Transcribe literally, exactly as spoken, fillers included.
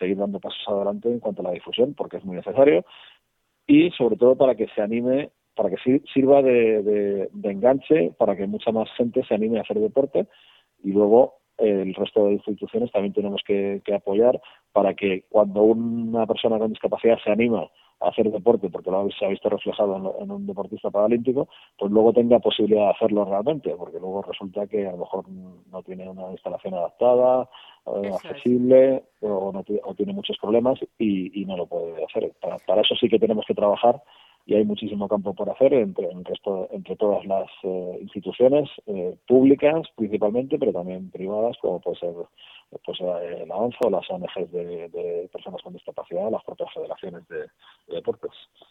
seguir dando pasos adelante en cuanto a la difusión, porque es muy necesario, y sobre todo para que se anime, para que sirva de, de, de enganche, para que mucha más gente se anime a hacer deporte, y luego eh, el resto de instituciones también tenemos que, que apoyar para que cuando una persona con discapacidad se anima a hacer deporte, porque lo se ha visto reflejado en, en un deportista paralímpico, pues luego tenga posibilidad de hacerlo realmente, porque luego resulta que a lo mejor no tiene una instalación adaptada, eh, accesible, o, no o tiene muchos problemas y, y no lo puede hacer. Para, para eso sí que tenemos que trabajar, y hay muchísimo campo por hacer entre, entre, esto, entre todas las eh, instituciones eh, públicas principalmente, pero también privadas, como puede ser pues eh, la ONCE o las O N Ges de, de personas con discapacidad, las propias federaciones de, de deportes.